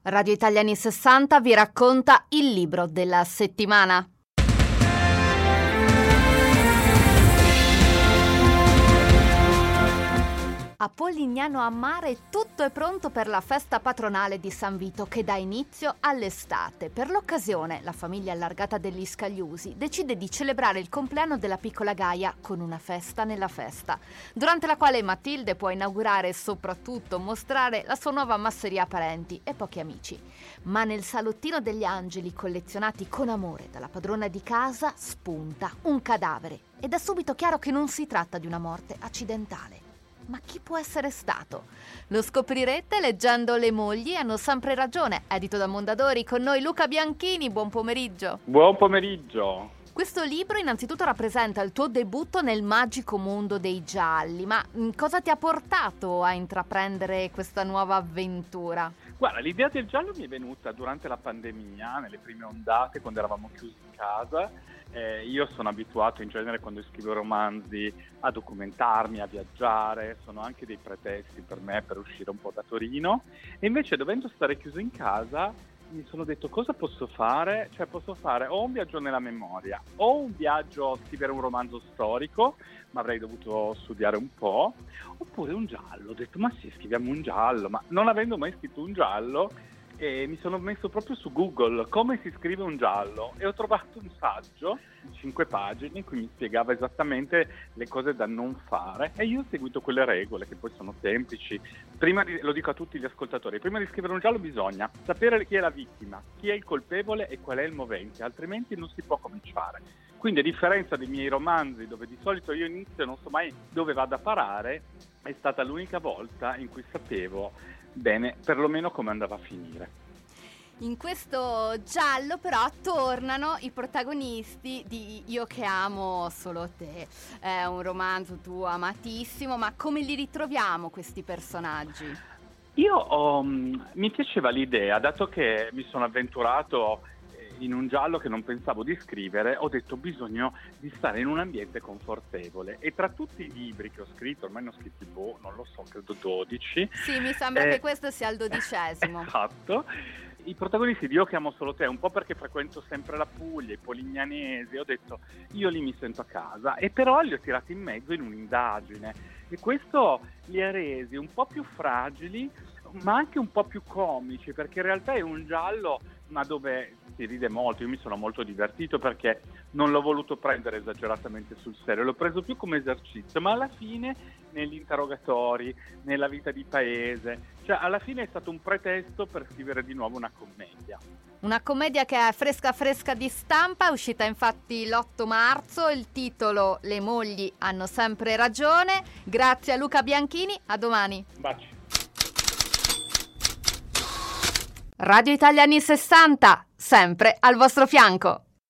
Radio Italia anni 60 vi racconta il libro della settimana. A Polignano a Mare tutto è pronto per la festa patronale di San Vito che dà inizio all'estate. Per l'occasione, la famiglia allargata degli Scagliusi decide di celebrare il compleanno della piccola Gaia con una festa nella festa, durante la quale Matilde può inaugurare e soprattutto mostrare la sua nuova masseria a parenti e pochi amici. Ma nel salottino degli angeli, collezionati con amore dalla padrona di casa, spunta un cadavere ed è subito chiaro che non si tratta di una morte accidentale. Ma chi può essere stato? Lo scoprirete leggendo Le mogli hanno sempre ragione, edito da Mondadori. Con noi Luca Bianchini, buon pomeriggio. Buon pomeriggio. Questo libro innanzitutto rappresenta il tuo debutto nel magico mondo dei gialli, ma cosa ti ha portato a intraprendere questa nuova avventura? Guarda, l'idea del giallo mi è venuta durante la pandemia, nelle prime ondate, quando eravamo chiusi in casa. Io sono abituato in genere quando scrivo romanzi a documentarmi, a viaggiare, sono anche dei pretesti per me per uscire un po' da Torino, e invece dovendo stare chiuso in casa mi sono detto cosa posso fare? Cioè posso fare o un viaggio nella memoria o un viaggio a scrivere un romanzo storico, ma avrei dovuto studiare un po', oppure un giallo. Ho detto ma sì, scriviamo un giallo, ma non avendo mai scritto un giallo, e mi sono messo proprio su Google come si scrive un giallo e ho trovato un saggio di 5 pagine in cui mi spiegava esattamente le cose da non fare, e io ho seguito quelle regole che poi sono semplici. Lo dico a tutti gli ascoltatori, prima di scrivere un giallo bisogna sapere chi è la vittima, chi è il colpevole e qual è il movente, altrimenti non si può cominciare. Quindi, a differenza dei miei romanzi dove di solito io inizio e non so mai dove vado a parare, è stata l'unica volta in cui sapevo bene perlomeno come andava a finire. In questo giallo però tornano i protagonisti di Io che amo solo te. È un romanzo tuo amatissimo, ma come li ritroviamo questi personaggi? Mi piaceva l'idea, dato che mi sono avventurato in un giallo che non pensavo di scrivere, ho detto bisogno di stare in un ambiente confortevole, e tra tutti i libri che ho scritto, ormai ne ho scritti non lo so, credo 12. Sì, mi sembra che questo sia il 12°. Esatto. I protagonisti di Io che amo solo te, un po' perché frequento sempre la Puglia, i polignanesi, ho detto io lì mi sento a casa, e però li ho tirati in mezzo in un'indagine, e questo li ha resi un po' più fragili ma anche un po' più comici, perché in realtà è un giallo ma dove si ride molto. Io mi sono molto divertito perché non l'ho voluto prendere esageratamente sul serio, l'ho preso più come esercizio, ma alla fine negli interrogatori, nella vita di paese, cioè alla fine è stato un pretesto per scrivere di nuovo una commedia. Una commedia che è fresca fresca di stampa, è uscita infatti l'8 marzo, il titolo Le mogli hanno sempre ragione. Grazie a Luca Bianchini, a domani. Baci. Radio Italia anni 60, sempre al vostro fianco.